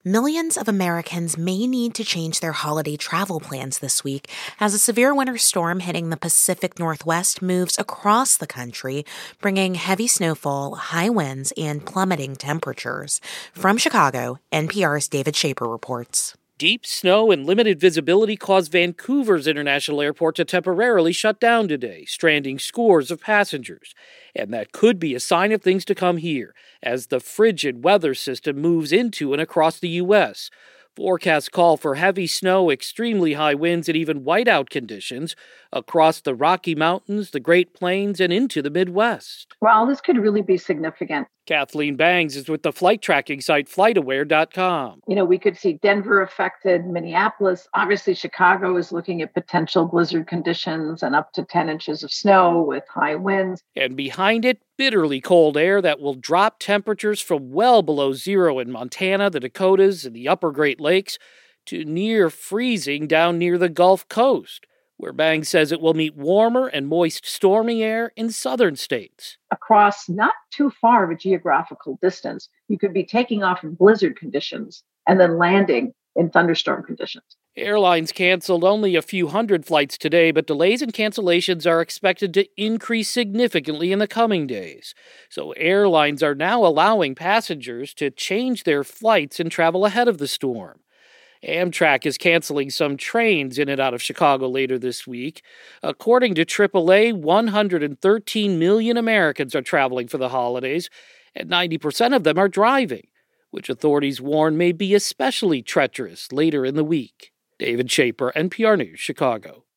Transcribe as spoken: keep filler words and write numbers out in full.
Millions of Americans may need to change their holiday travel plans this week as a severe winter storm hitting the Pacific Northwest moves across the country, bringing heavy snowfall, high winds, and plummeting temperatures. From Chicago, N P R's David Shaper reports. Deep snow and limited visibility caused Vancouver's International Airport to temporarily shut down today, stranding scores of passengers. And that could be a sign of things to come here, as the frigid weather system moves into and across the U S. Forecasts call for heavy snow, extremely high winds, and even whiteout conditions across the Rocky Mountains, the Great Plains, and into the Midwest. Well, this could really be significant. Kathleen Bangs is with the flight tracking site flight aware dot com. You know, we could see Denver affected, Minneapolis. Obviously, Chicago is looking at potential blizzard conditions and up to ten inches of snow with high winds. And behind it, bitterly cold air that will drop temperatures from well below zero in Montana, the Dakotas, and the upper Great Lakes to near freezing down near the Gulf Coast, where Bang says it will meet warmer and moist stormy air in southern states. Across not too far of a geographical distance, you could be taking off in blizzard conditions and then landing in thunderstorm conditions. Airlines canceled only a few hundred flights today, but delays and cancellations are expected to increase significantly in the coming days. So airlines are now allowing passengers to change their flights and travel ahead of the storm. Amtrak is canceling some trains in and out of Chicago later this week. According to triple A, one hundred thirteen million Americans are traveling for the holidays, and ninety percent of them are driving, which authorities warn may be especially treacherous later in the week. David Shaper, N P R News, Chicago.